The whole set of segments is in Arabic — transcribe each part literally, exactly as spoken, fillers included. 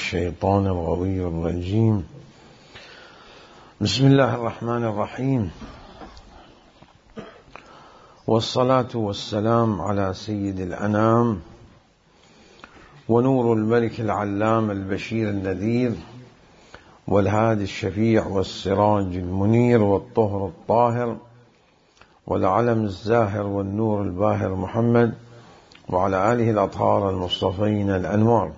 الشيطان الغوي الرجيم. بسم الله الرحمن الرحيم، والصلاة والسلام على سيد الأنام ونور الملك العلام البشير النذير والهادي الشفيع والسراج المنير والطهر الطاهر والعلم الزاهر والنور الباهر محمد وعلى آله الأطهار المصطفين الأنوار.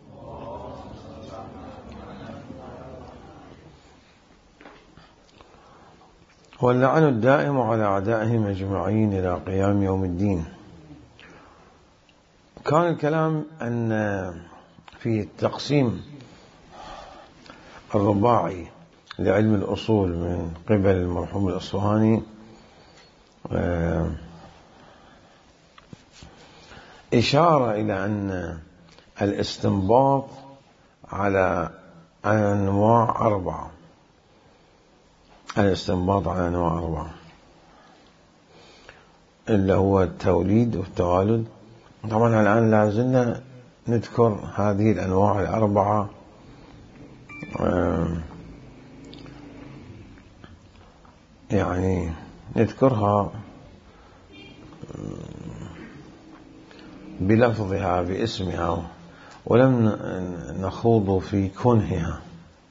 واللعن الدائم على أعدائهم أجمعين إلى قيام يوم الدين. كان الكلام أن في التقسيم الرباعي لعلم الأصول من قبل المرحوم الأصفهاني إشارة إلى أن الاستنباط على أنواع أربعة الاستنباط على أنواع أربعة اللي هو التوليد والتوالد. طبعا الآن لازلنا نذكر هذه الأنواع الأربعة يعني نذكرها بلفظها باسمها ولم نخوض في كنهها،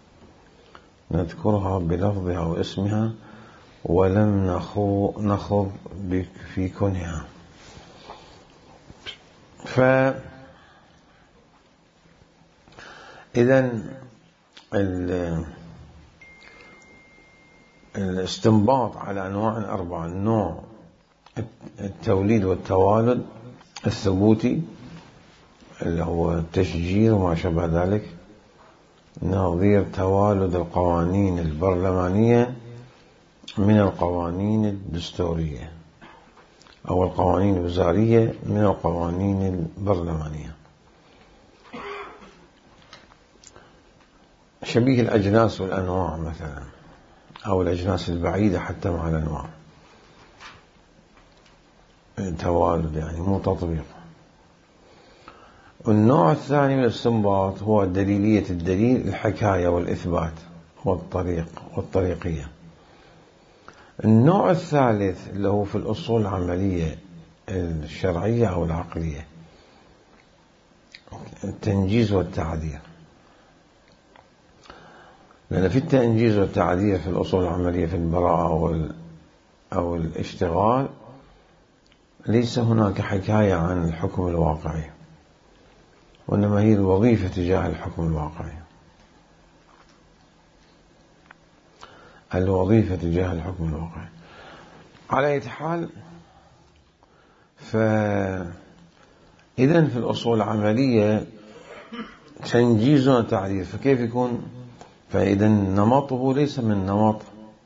نذكرها بلفظها واسمها ولم نخوض في كنهها. فإذا الاستنباط على أنواع أربعة: النوع التوليد والتوالد الثبوتي اللي هو التشجير وما شابه ذلك، نظير توالد القوانين البرلمانية من القوانين الدستورية أو القوانين الوزارية من القوانين البرلمانية، شبيه الأجناس والأنواع مثلا، أو الأجناس البعيدة حتى مع الأنواع، توالد يعني مو تطبيق. والنوع الثاني من الاستنباط هو دليلية الدليل، الحكاية والإثبات والطريق والطريقية. النوع الثالث اللي هو في الأصول العملية الشرعية أو العقلية، التنجيز والتعديل. لأن في التنجيز والتعديل في الأصول العملية في البراءة أو الاشتغال ليس هناك حكاية عن الحكم الواقعي، وإنما هي الوظيفة تجاه الحكم الواقعي، الوظيفة تجاه الحكم الواقعي. على أي حال، فإذن في الأصول العملية تنجيز وتعديل، فكيف يكون؟ فإذا نمطه ليس من نمط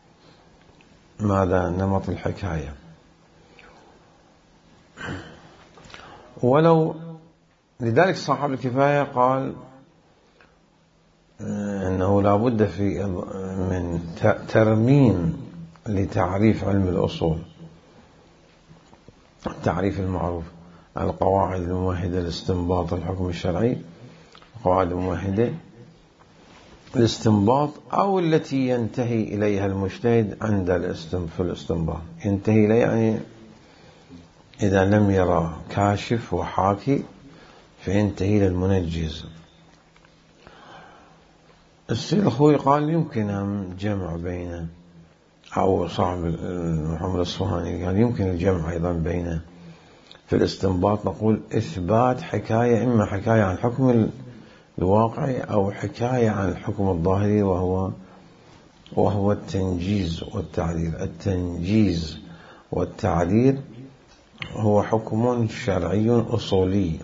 ماذا؟ نمط الحكاية. ولو لذلك صاحب الكفاية قال أنه لا بد في من ترميم لتعريف علم الأصول، التعريف المعروف: القواعد الممهدة لاستنباط الحكم الشرعي، القواعد الممهدة الاستنباط أو التي ينتهي إليها المجتهد عند في الاستنباط. ينتهي إليه يعني إذا لم يرى كاشف وحاكي فينتهي إلى المنجز. السيد الخوي قال يمكن جمع بين، أو صاحب محمد الأصفهاني قال يمكن الجمع أيضا بين في الاستنباط نقول إثبات حكاية، إما حكاية عن الحكم الواقعي أو حكاية عن الحكم الظاهري، وهو وهو التنجيز والتعديل. التنجيز والتعديل هو حكم شرعي أصولي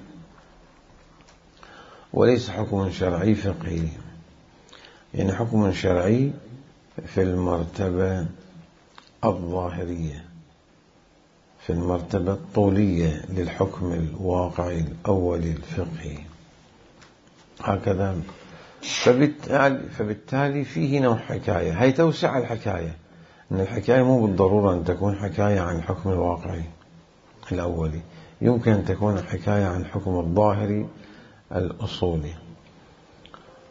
وليس حكم شرعي فقهي، يعني حكم شرعي في المرتبة الظاهرية، في المرتبة الطولية للحكم الواقعي الأولي الفقهي، هكذا. فبالتالي, فبالتالي فيه نوع حكاية، هي توسع الحكاية، أن الحكاية مو بالضرورة أن تكون حكاية عن الحكم الواقعي الأولي، يمكن أن تكون حكاية عن الحكم الظاهري الأصولي.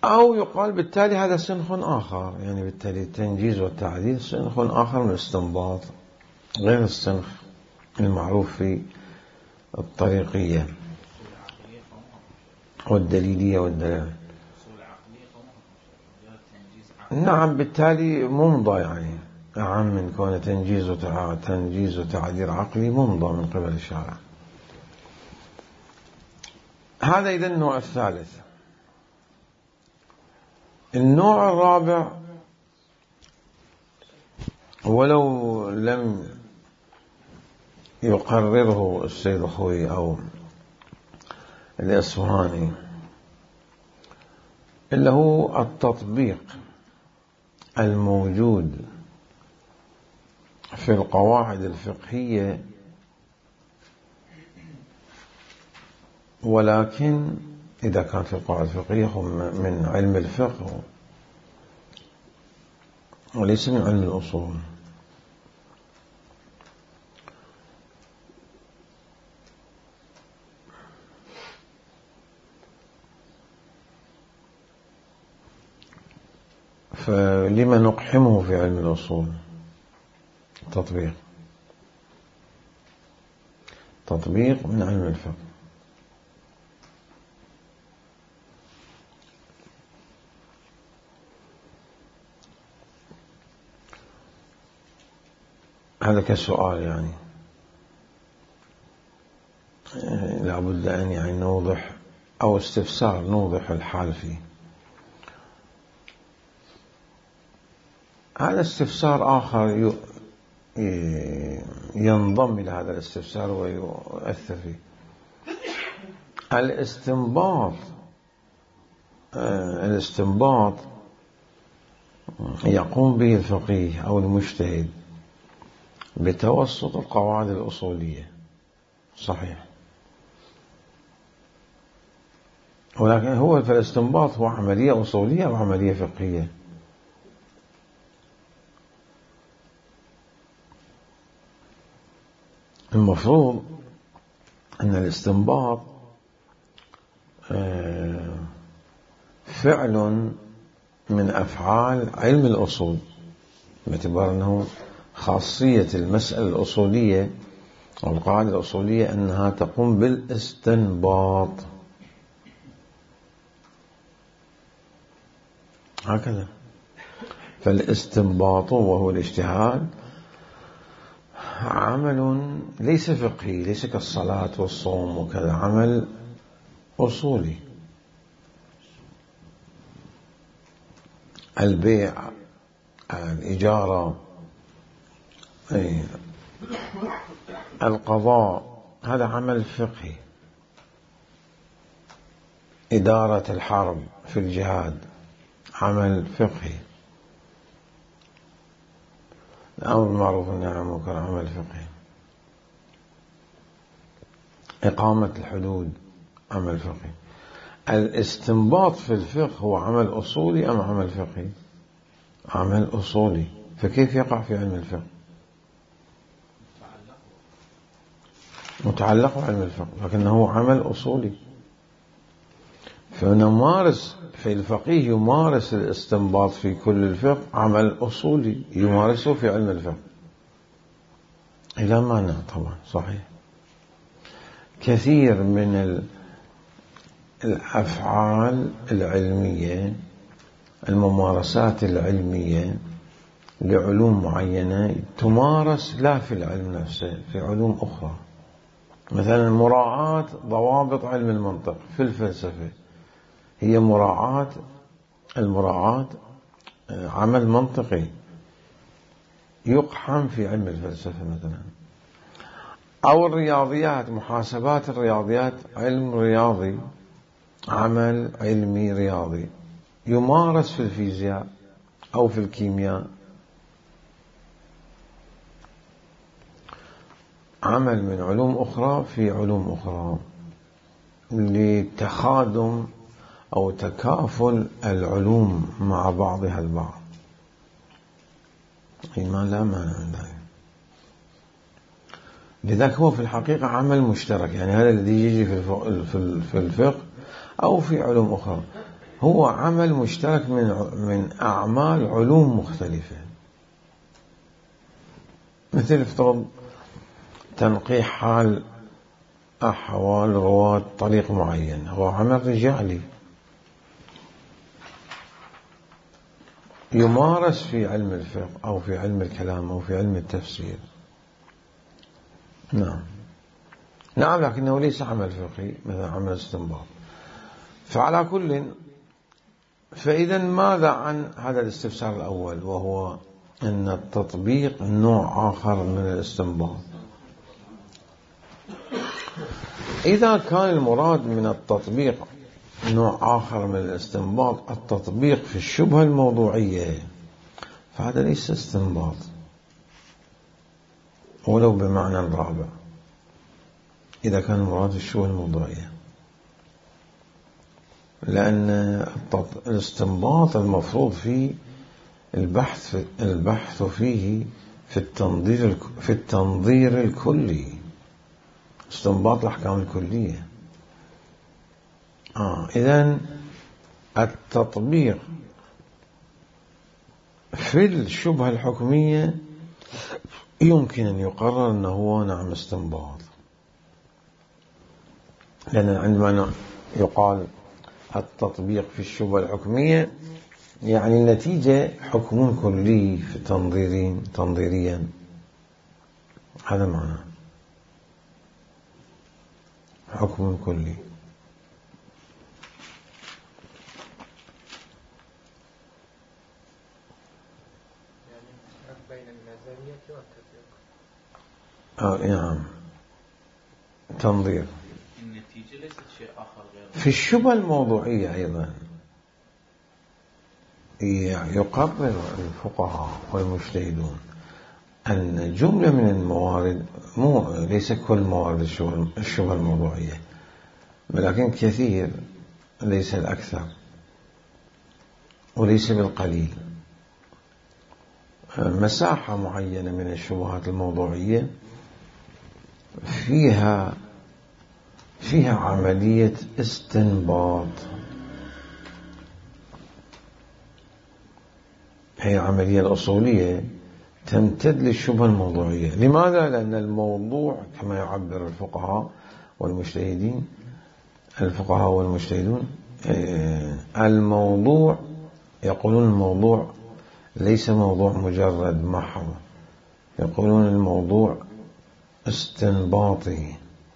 أو يقال بالتالي هذا صنف آخر، يعني بالتالي التنجيز والتعديل صنف آخر من الاستنباط غير الصنف المعروف في الطريقية والدليلية والدلالة. نعم، بالتالي ممضى، يعني أعم من كون تنجيز تنجيز وتعديل عقلي، ممضى من قبل الشارع. هذا إذا النوع الثالث. النوع الرابع، ولو لم يقرره السيد الخوئي أو الأصفهاني، إلا هو التطبيق الموجود في القواعد الفقهية، ولكن إذا كانت القواعد الفقهية من علم الفقه وليس من علم الأصول. فلما نقحمه في علم الأصول؟ تطبيق تطبيق من علم الفقه. هذا كسؤال، يعني لابد أن يعني نوضح، أو استفسار نوضح الحال فيه. هذا استفسار آخر ينضم إلى هذا الاستفسار ويؤثر فيه. الاستنباط الاستنباط يقوم به الفقيه أو المجتهد بتوسط القواعد الأصولية، صحيح، ولكن هو في الاستنباط هو عملية أصولية أو عملية فقهية؟ المفروض أن الاستنباط فعل من أفعال علم الأصول، باعتبار أنه خاصية المسألة الأصولية أو القاعدة الأصولية أنها تقوم بالاستنباط، هكذا. فالاستنباط وهو الاجتهاد عمل ليس فقهي، ليس كالصلاة والصوم وكذا، عمل أصولي. البيع، الإجارة، القضاء، هذا عمل فقهي. إدارة الحرب في الجهاد عمل فقهي. الأمر بالمعروف والنهي عن المنكر عمل فقهي. إقامة الحدود عمل فقهي. الاستنباط في الفقه هو عمل أصولي أم عمل فقهي؟ عمل أصولي. فكيف يقع في علم الفقه؟ متعلق بعلم الفقه، لكنه عمل أصولي. فنمارس في الفقيه يمارس الاستنباط في كل الفقه عمل أصولي يمارسه في علم الفقه، إلى معنى طبعا صحيح. كثير من الأفعال العلمية، الممارسات العلمية لعلوم معينة تمارس لا في العلم نفسه، في علوم أخرى. مثلا مراعاة ضوابط علم المنطق في الفلسفة، هي مراعاة المراعاة عمل منطقي يقحم في علم الفلسفة مثلا. أو الرياضيات، محاسبات الرياضيات علم رياضي، عمل علمي رياضي يمارس في الفيزياء أو في الكيمياء. عمل من علوم أخرى في علوم أخرى لتخادم أو تكافل العلوم مع بعضها البعض. ما لا مانع من ذلك. لذلك هو في الحقيقة عمل مشترك، يعني هذا الذي يجي في الفقه أو في علوم أخرى هو عمل مشترك من من أعمال علوم مختلفة، مثل افترض تنقيح حال أحوال رواة طريق معين، هو عمل رجالي يمارس في علم الفقه أو في علم الكلام أو في علم التفسير. نعم نعم لكنه ليس عمل فقهي مثل عمل استنباط. فعلى كل، فإذا ماذا عن هذا الاستفسار الأول، وهو أن التطبيق نوع آخر من الاستنباط؟ إذا كان المراد من التطبيق نوع آخر من الاستنباط التطبيق في الشبهة الموضوعية، فهذا ليس استنباط ولو بمعنى رابع، إذا كان المراد الشبهة الموضوعية، لأن الاستنباط المفروض فيه البحث البحث فيه في التنظير في التنظير الكلي، استنباط الأحكام الكلية. آه إذن التطبيق في الشبهة الحكمية يمكن أن يقرر أنه هو نعم استنباط، لأن عندما يقال التطبيق في الشبهة الحكمية يعني النتيجة حكم كلي في تنظيرين تنظيريا، هذا معنى حكم كلي. آه نعم تنظير. النتيجة ليست شيء آخر غير في الشبهة الموضوعية أيضا يقرر الفقهاء والمجتهدون أن جملة من الموارد، مو ليس كل موارد الشبهة الموضوعية ولكن كثير، ليس الأكثر وليس بالقليل، مساحة معينة من الشبهات الموضوعية فيها فيها عملية استنباط، هي العملية الأصولية تمتد للشبهة الموضوعية. لماذا؟ لأن الموضوع كما يعبر الفقهاء والمجتهدين الفقهاء والمجتهدون الموضوع، يقولون الموضوع ليس موضوع مجرد محض، يقولون الموضوع استنباطي،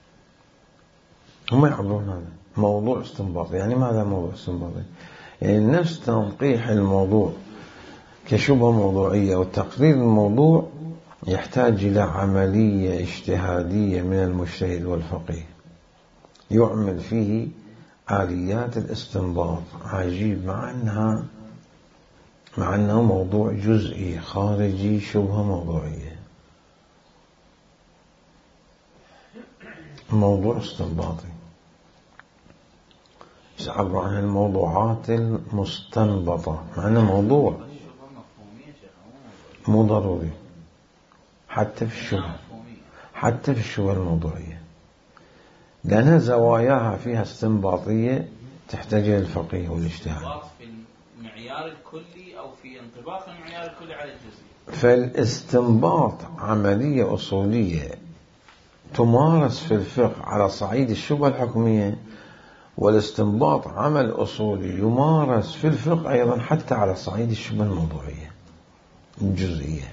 هم يعبرون هذا موضوع استنباطي. يعني ماذا موضوع استنباطي؟ يعني نفس تنقيح الموضوع كشبهة موضوعية وتقرير الموضوع يحتاج إلى عملية اجتهادية من المجتهد والفقيه يعمل فيه آليات الاستنباط. عجيب، مع أنها مع أنه موضوع جزئي خارجي شبهة موضوعية، موضوع استنباطي يعبر عن الموضوعات المستنبطة، مع أنه موضوع مو ضروري حتى في الشبهة حتى في الشبهة الموضوعية، لأنها زواياها فيها استنباطية تحتاج إلى الفقيه والاجتهاد. في المعيار الكلي أو في انطباق المعيار الكلي على الجزئي. فالاستنباط عملية أصولية تمارس في الفقه على صعيد الشبهة الحكمية، والاستنباط عمل أصولي يمارس في الفقه أيضا حتى على صعيد الشبهة الموضوعية الجزئية.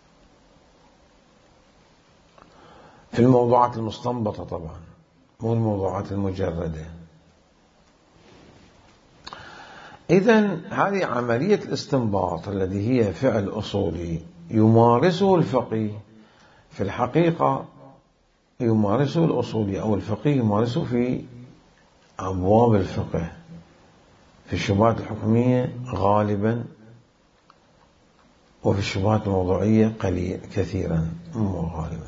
في الموضوعات المستنبطة طبعا، مو الموضوعات المجردة. إذن هذه عملية الاستنباط الذي هي فعل أصولي يمارسه الفقيه، في الحقيقة يمارسه الأصولي أو الفقيه يمارسه في أبواب الفقه، في الشبهات الحكمية غالبا، وفي الشبهات الموضوعية قليل كثيرا مو غالبا.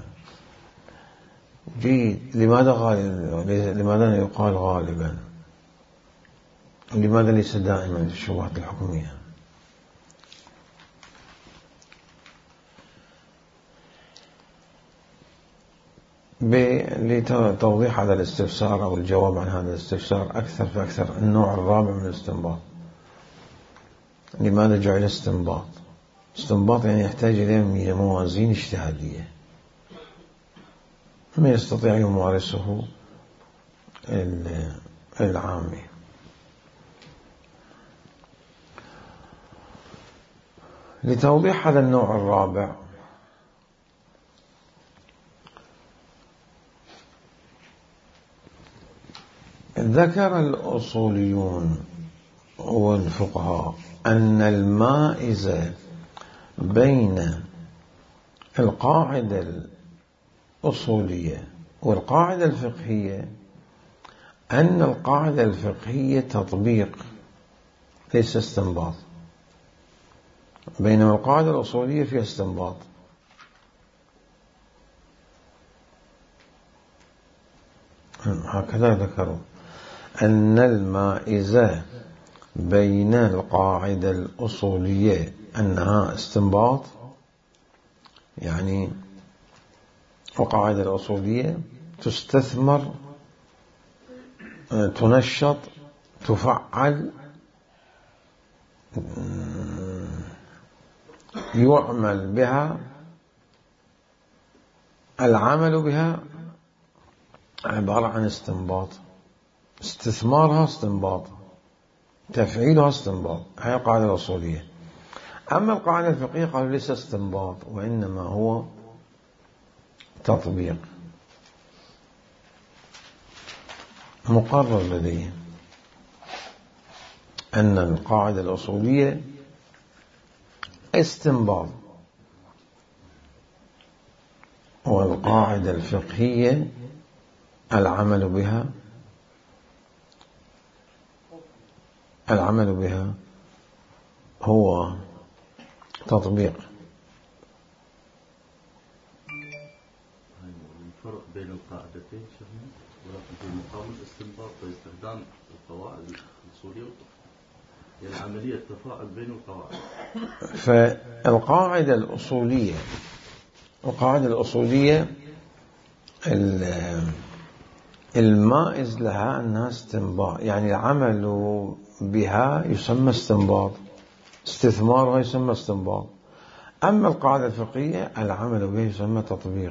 جيد، لماذا غالبا؟ لماذا يقال غالبا؟ لماذا ليس دائما في الشبهات الحكمية؟ لتوضيح هذا الاستفسار أو الجواب عن هذا الاستفسار أكثر فأكثر النوع الرابع من الاستنباط لماذا جعل استنباط؟ استنباط يعني يحتاج إلى موازين اجتهادية ما يستطيع يمارسه العامي. لتوضيح هذا النوع الرابع ذكر الأصوليون والفقهاء أن المائز بين القاعدة الأصولية والقاعدة الفقهية أن القاعدة الفقهية تطبيق ليس استنباط، بينما القاعدة الأصولية فيها استنباط. هكذا ذكروا أن المائزة بين القاعدة الأصولية أنها استنباط، يعني القاعدة الأصولية تستثمر تنشط تفعل يعمل بها، العمل بها عبارة عن استنباط، استثمارها استنباط، تفعيلها استنباط. هي القاعدة الأصولية. أما القاعدة الفقهية قالوا ليس استنباط وإنما هو تطبيق. مقرر لديهم أن القاعدة الأصولية استنباط والقاعدة الفقهية العمل بها العمل بها هو تطبيق. الفرق بين القاعدتين شهيد، ولكن في مقام الاستنباط واستخدام القواعد الأصولية والفقهية، يعني عملية تفاعل بين القواعد. فالقاعدة الأصولية القاعدة الأصولية المائز لها أنها استنباط، يعني العمل بها يسمى استنباط، استثمارها يسمى استنباط. أما القاعدة الفقهية العمل بها يسمى تطبيق.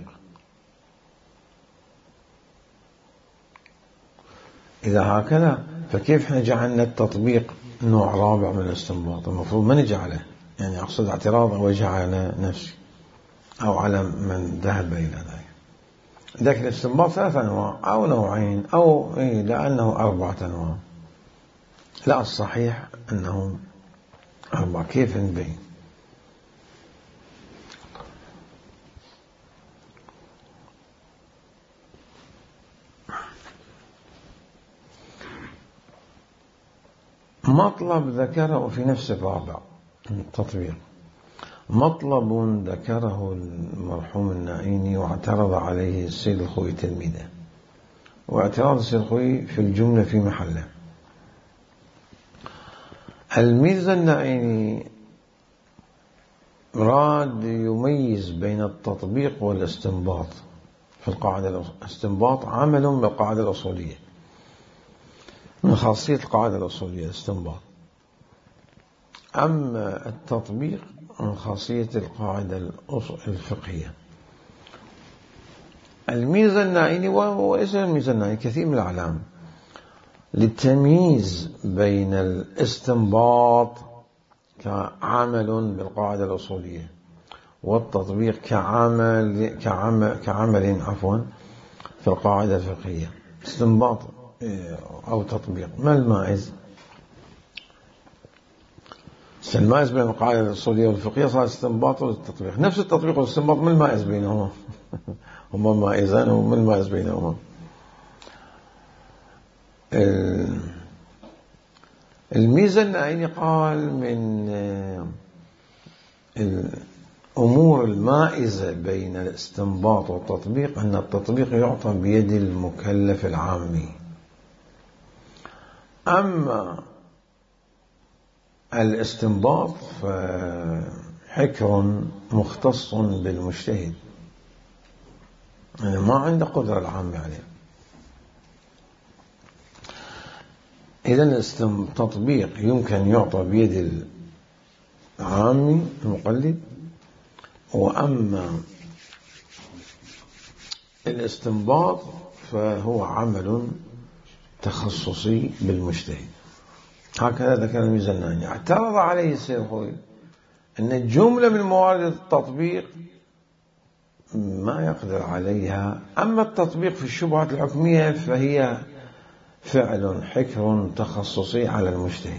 إذا هكذا فكيف احنا جعلنا التطبيق نوع رابع من الاستنباط؟ المفروض ما نجعله، يعني أقصد اعتراض وجه على نفسي أو على من ذهب إلى ذلك. ذاك الاستنباط ثلاث أنواع أو نوعين أو إيه لأنه أربعة أنواع. لا، الصحيح أنه أربعة. كيف نبين؟ مطلب ذكره في نفس الرابع التطبيق، مطلب ذكره المرحوم النائيني واعترض عليه السيد الخوي تلميذه، واعتراض السيد الخوي في الجملة في محله. الميرزا النائيني راد يميز بين التطبيق والاستنباط في القاعدة. الاستنباط عمل بالقاعدة الأصولية، من خاصية القاعدة الأصولية الاستنباط. أما التطبيق من خاصية القاعدة الفقهية. الميزة النائيني وهو اسم الميزة النائيني كثير من الأعلام للتمييز بين الاستنباط كعمل بالقاعدة الأصولية والتطبيق كعمل كعمل كعمل عفوا في القاعدة الفقهية. استنباط أو تطبيق. ما المائز؟ المائز بين القاعدة الأصولية والفقهية صار استنباط والتطبيق. نفس التطبيق والاستنباط، ما المائز بينهما؟ هما مائزان، وما المائز بينهما؟ الميزة النائيني قال من الأمور المائزة بين الاستنباط والتطبيق أن التطبيق يعطى بيد المكلف العامي، أما الاستنباط فحكر مختص بالمجتهد، يعني ما عنده قدرة العامة عليه. إذن التطبيق يمكن يعطى بيد عامي المقلد. وأما الاستنباط فهو عمل تخصصي بالمجتهد. هكذا ذكر الميزاناني. اعترض عليه السيد الخوئي أن الجملة من موارد التطبيق ما يقدر عليها، أما التطبيق في الشبهات الحكمية فهي فعل حكر تخصصي على المجتهد.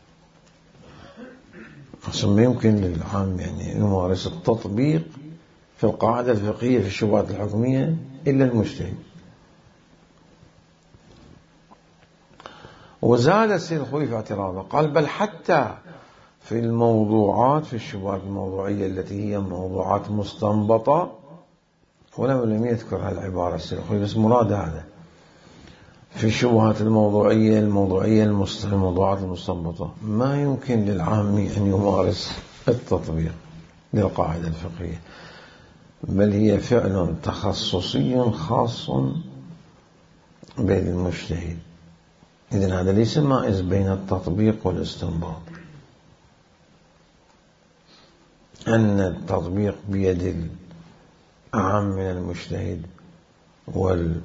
ثم يمكن للعام يعني يمارس التطبيق في القاعدة الفقهية في الشبهات الحكمية إلا المجتهد. وزاد السيد الخوئي في اعتراضه قال بل حتى في الموضوعات في الشبهات الموضوعية التي هي موضوعات مستنبطة، ولم لم يذكر هالعبارة السيد الخوئي بس مراد هذا، في الشبهات الموضوعية الموضوعية الموضوعات المستنبطة ما يمكن للعامي أن يمارس التطبيق للقاعدة الفقهية، بل هي فعل تخصصي خاص بالمجتهد. إذن هذا ليس مائز بين التطبيق والاستنباط، أن التطبيق بيد العام من المجتهد والعام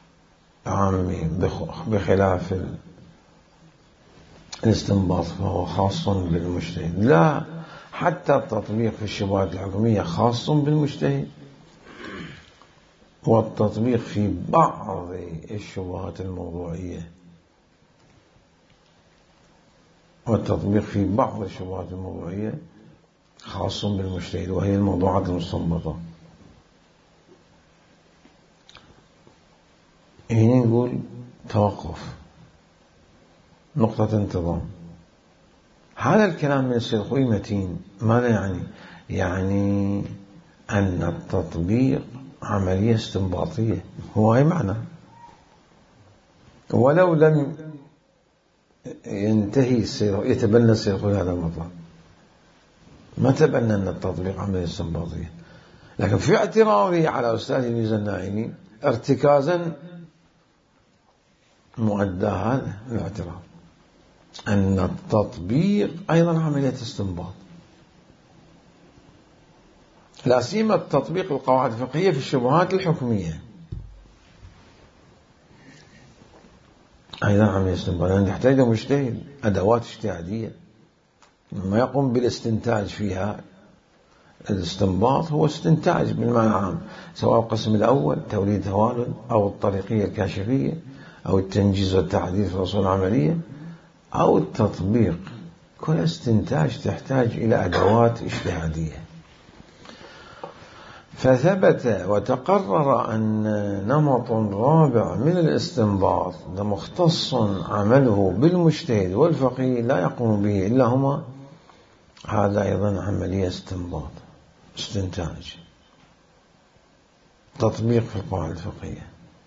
بخلاف الاستنباط فهو خاص بالمجتهد. لا، حتى التطبيق في الشبهات الحكمية خاص بالمجتهد، والتطبيق في بعض الشبهات الموضوعية والتطبيق في بعض الشبهات الموضوعية خاص بالمجتهد، وهي الموضوعات المستنبطة. هنا نقول توقف، نقطة انتظام. هذا الكلام من السيد الخوئي متين. ماذا يعني؟ يعني أن التطبيق عملية استنباطية، هو أي معنى، ولو لم ينتهي السيد يتبنى السيد الخوئي هذا المطلب، ما تبنى أن التطبيق عملية استنباطية، لكن في اعتراضه على أستاذ الميزاناني ارتكازا مؤدى هذا الاعتراض أن التطبيق أيضا عملية استنباط، لا سيما التطبيق القواعد الفقهية في الشبهات الحكمية أيضا عملية استنباط، لأن تحتاج مجتهد أدوات اجتهادية ما يقوم بالاستنتاج فيها. الاستنباط هو استنتاج بالمعنى العام، سواء القسم الأول توليد توالد أو الطريقية الكاشفية أو التنجيز والتعديل في الأصول العملية أو التطبيق، كل استنتاج تحتاج إلى أدوات اجتهادية. فثبت وتقرر أن نمط رابع من الاستنباط مختص عمله بالمجتهد والفقيه لا يقوم به إلا هما، هذا أيضا عملية استنباط استنتاج تطبيق في القواعد الفقهية.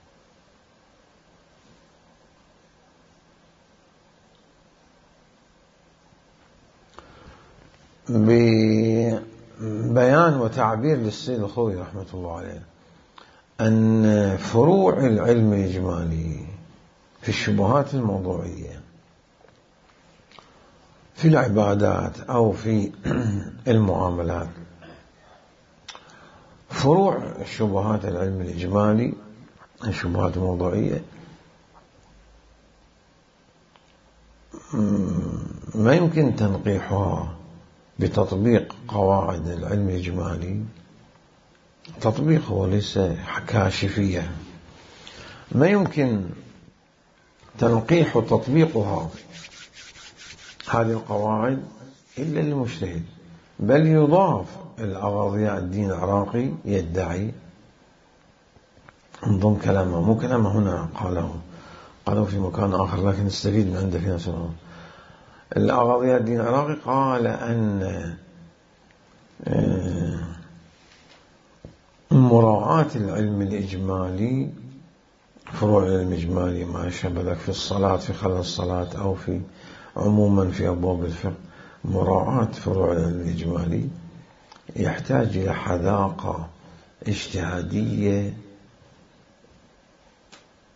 ببيان وتعبير للسيد الخوئي رحمة الله عليه أن فروع العلم الإجمالي في الشبهات الموضوعية في العبادات أو في المعاملات، فروع الشبهات العلم الإجمالي الشبهات الموضوعية ما يمكن تنقيحها بتطبيق قواعد العلم الإجمالي. تطبيق هو ليس كاشفية، ما يمكن تنقيح تطبيقها هذه القواعد إلا للمجتهد، بل يضاف الأغاضي الدين العراقي يدعي انضم كلامه، مو كلامه هنا قاله قاله في مكان آخر لكن نستفيد من عنده في نفس الوقت. الأغاضي الدين العراقي قال أن مراعاة العلم الإجمالي فروع العلم الإجمالي ما شبه في الصلاة في خلال الصلاة أو في عموما في أبواب الفقه، مراعاة فروع العلم الإجمالي يحتاج إلى حذاقة اجتهادية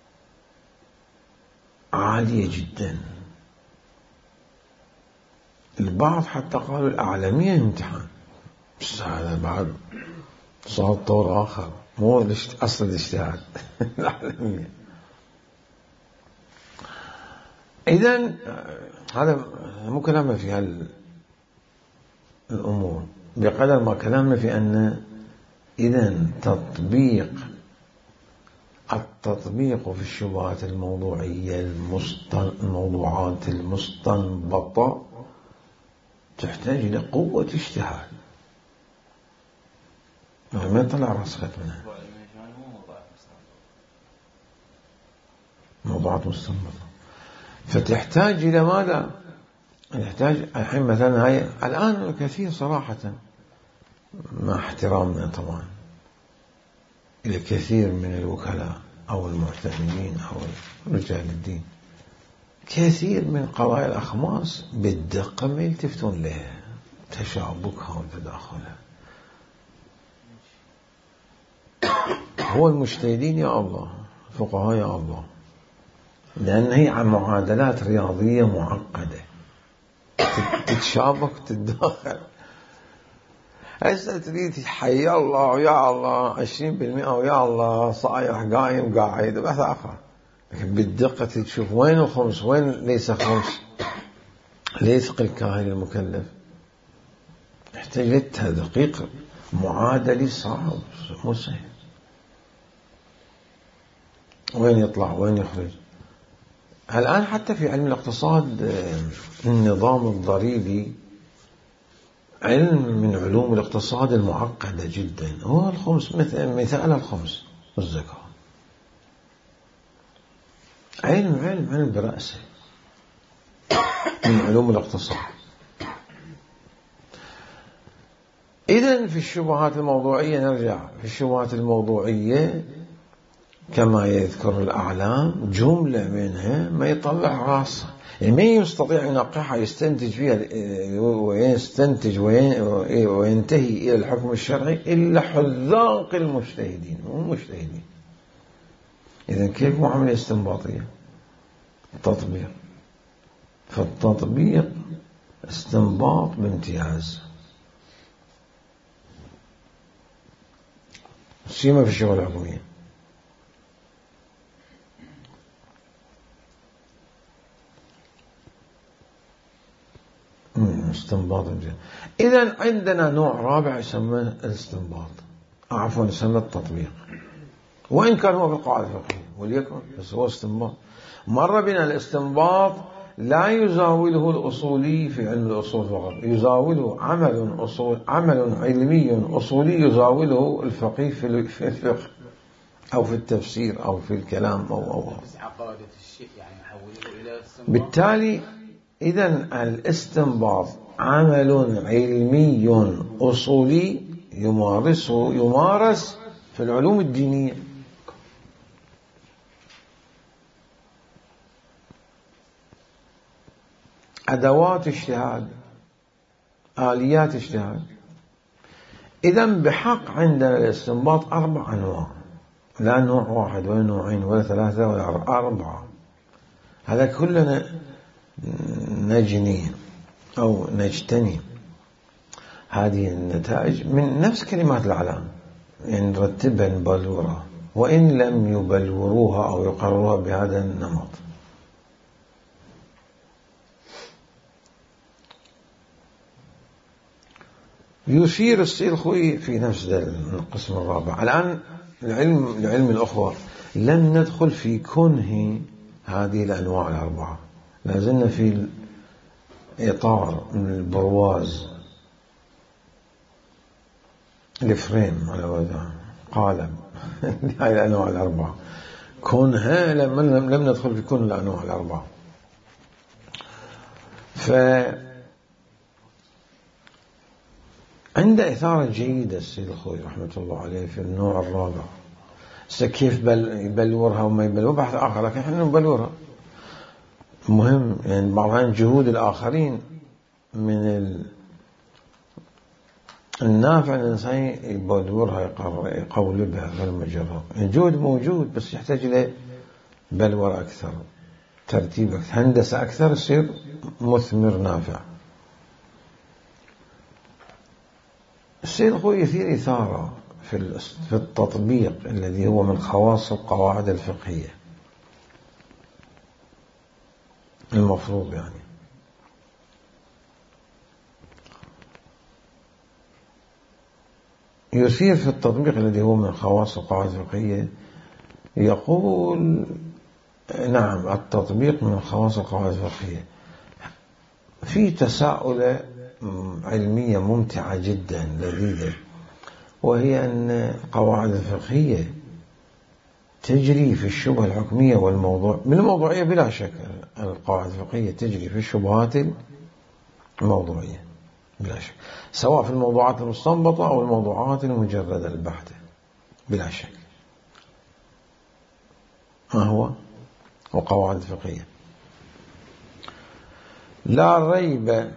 عالية جدا، البعض حتى قالوا الأعلمية امتحان، بس هذا بعد صار طور آخر، مو أصل الاجتهاد الأعلمية. إذن هذا مو كلامنا في هالأمور بقدر ما كلامنا في أن إذن تطبيق التطبيق في الشبهات الموضوعية الموضوعات المستنبطة تحتاج إلى قوة اجتهاد، ما يطلع راسخت منها موضوعات مستنبطة، فتحتاج إلى ماذا؟ تحتاج الحين مثلا هاي الآن كثير صراحة مع احترامنا طبعا إلى كثير من الوكلاء أو المعتمدين أو رجال الدين، كثير من قضايا الأخماس بالدقة ما يلتفتون لها، تشابكها وتداخلها. هو المجتهدين يا الله، فقهاء يا الله، لأن هي عن معادلات رياضية معقدة تتشابك تتداخل. هسه تريد حي الله يا الله عشرين بالمئة ويا الله صايح قايم قاعد بس آخر، لكن بالدقة تشوف وين الخمس وين ليس خمس، ليثق الكاهن المكلف. يحتاج للتدقيق معادلي صعب مو سهل، وين يطلع وين يخرج. الآن حتى في علم الاقتصاد النظام الضريبي علم من علوم الاقتصاد المعقدة جدا، هو الخمس مثال الخمس والزكاة، علم علم علم برأسه من علوم الاقتصاد. إذن في الشبهات الموضوعية نرجع في الشبهات الموضوعية كما يذكر الأعلام جملة منها ما يطلع راسه، يعني ما يستطيع ينقحها يستنتج فيها ويستنتج وينتهي إلى الحكم الشرعي إلا حذاق المجتهدين مو المجتهدين. إذن كيف معاملة استنباطية؟ التطبيق، فالتطبيق استنباط بامتياز، سيما في الشغل الحكومية. استنباط. إذن عندنا نوع رابع يسمى الاستنباط، عفوا يسمى التطبيق، وإن كان هو بالقواعد الفقهية وليكن، بس هو استنباط. مر بنا الاستنباط لا يزاوله الأصولي في علم الأصول فقط، يزاوله عمل أصول عمل علمي أصولي يزاوله الفقيه في الفقه أو في التفسير أو في الكلام أو أو بالتالي إذن الاستنباط عمل علمي أصولي يمارسه يمارس في العلوم الدينية. أدوات اجتهاد، آليات اجتهاد. إذن بحق عندنا الاستنباط أربع أنواع، لا نوع واحد ولا نوعين ولا ثلاثة ولا أربعة. هذا كلنا نجني أو نجتني هذه النتائج من نفس كلمات الأعلام، يعني نرتبها نبلورها وإن لم يبلوروها أو يقرروها بهذا النمط. يشير السيد خوي في نفس القسم الرابع. الآن العلم العلم الأخوة لن ندخل في كنه هذه الأنواع الأربعة، لازلنا في إطار من البرواز الفريم على وضع قالب هاي الأنواع الأربعة كونها، لم لم ندخل في كون الأنواع الأربعة. ف عند إثارة جيدة السيد الخوي رحمة الله عليه في النوع الرابع، كيف يبلورها وما يبلورها بحث آخر، لكن احنا نبلورها مهم. يعني بعض جهود الآخرين من النافع أن الإنسان يبلورها يقولبها غير مجرد، الجهد موجود بس يحتاج إلى بلور أكثر، ترتيب أكثر، هندسة أكثر، يصير مثمر نافع. السيد الخوئي يثير إثارة في في التطبيق الذي هو من خواص القواعد الفقهية المفروض، يعني يثير في التطبيق الذي هو من خواص القواعد الفقهية، يقول نعم التطبيق من خواص القواعد الفقهية. في تساؤلة علمية ممتعة جدا لذيذة، وهي أن القواعد الفقهية تجري في الشبهة الحكمية والموضوع من الموضوعية بلا شك. القواعد الفقهية تجري في الشبهات الموضوعية بلا شك، سواء في الموضوعات المستنبطة أو الموضوعات المجردة البحتة بلا شك. ما هو القواعد الفقهية؟ لا ريب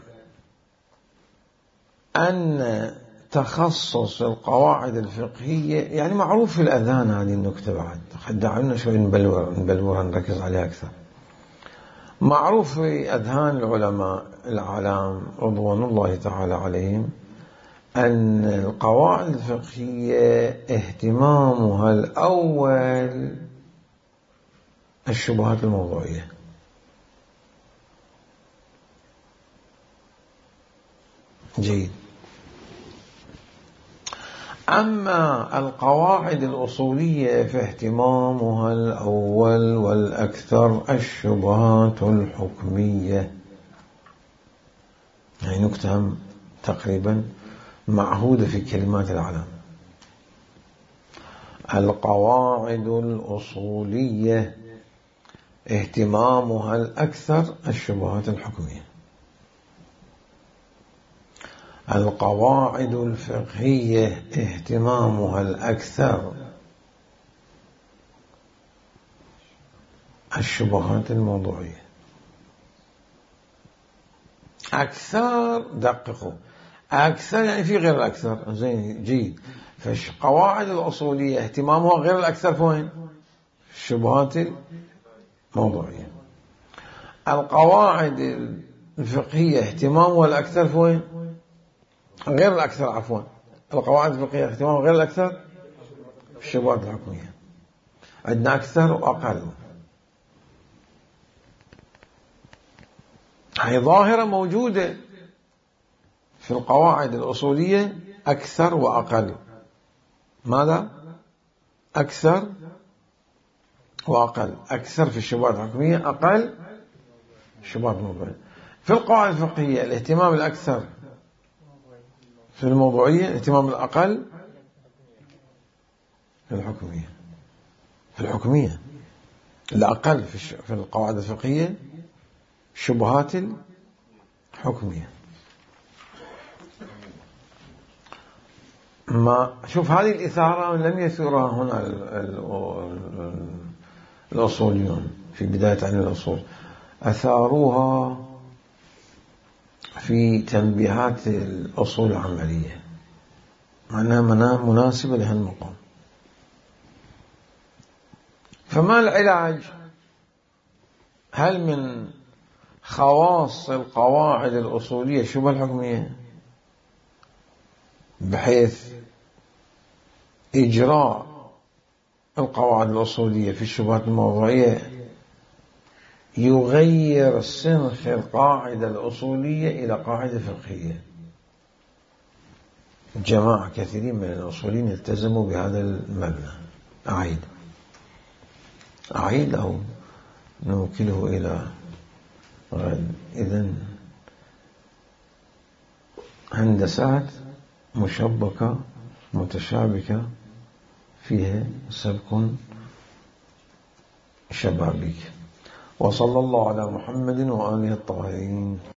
أن تخصص القواعد الفقهية، يعني معروف في الأذهان هذه النكتة، بعد دعونا شوي نبلور نبلورها نركز عليها أكثر. معروف في أذهان العلماء العلام رضوان الله تعالى عليهم أن القواعد الفقهية اهتمامها الأول الشبهات الموضوعية. جيد. أما القواعد الأصولية فاهتمامها الأول والأكثر الشبهات الحكمية. يعني نكتة تقريبا معهودة في كلمات العلم. القواعد الأصولية اهتمامها الأكثر الشبهات الحكمية. القواعد الفقهية اهتمامها الأكثر الشبهات الموضوعية. أكثر، دققوا، أكثر يعني في غير الأكثر. زين جيد. فالقواعد الأصولية اهتمامها غير الأكثر فين؟ الشبهات الموضوعية. القواعد الفقهية اهتمامها الأكثر فين؟ غير الأكثر عفوا القواعد الفقهية اهتمامها غير الأكثر الشبهات الحكمية. عندنا أكثر وأقل، هي ظاهرة موجودة في القواعد الأصولية، أكثر وأقل. ماذا؟ أكثر وأقل. أكثر في الشبهات الحكمية، أقل الشبهات الموضوعية. في القواعد الفقهية الاهتمام الأكثر في الموضوعية، الاهتمام الأقل في الحكمية. في الحكمية الأقل في القواعد الفقهية الشبهات الحكمية. ما شوف هذه الإثارة لم يثورها هنا الأصوليون في بداية علم الأصول، أثاروها في تنبيهات الأصول العملية، معناها مناسبة لهذا المقام. فما العلاج؟ هل من خواص القواعد الأصولية الشبهة الحكمية، بحيث إجراء القواعد الأصولية في الشبهات الموضوعية يغير سنخ القاعدة الأصولية إلى قاعدة فقهية. جماعة كثيرين من الأصوليين التزموا بهذا المبنى. أعيد أعيد أو نوكله إلى غد. إذن هندسات مشبكة متشابكة فيها سبك شبابيك. وصلى الله على محمد وآله الطاهرين.